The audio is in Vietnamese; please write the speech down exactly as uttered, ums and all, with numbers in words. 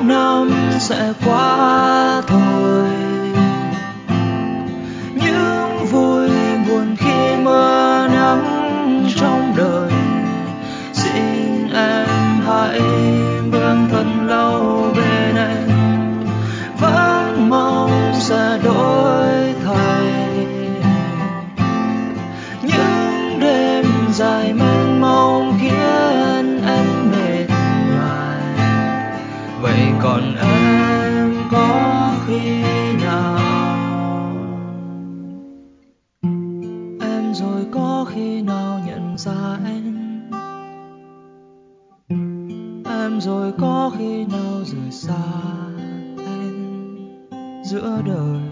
năm sẽ qua thôi, những vui buồn khi mưa nắng trong đời. Xin em hãy bước thật lâu bên em, vẫn mong sẽ đổi thay. Những đêm dài mênh mông khiến em mệt nhoài, vậy còn em có khi nào, em rồi có khi nào nhận ra em, em rồi có khi nào rời xa anh giữa đời.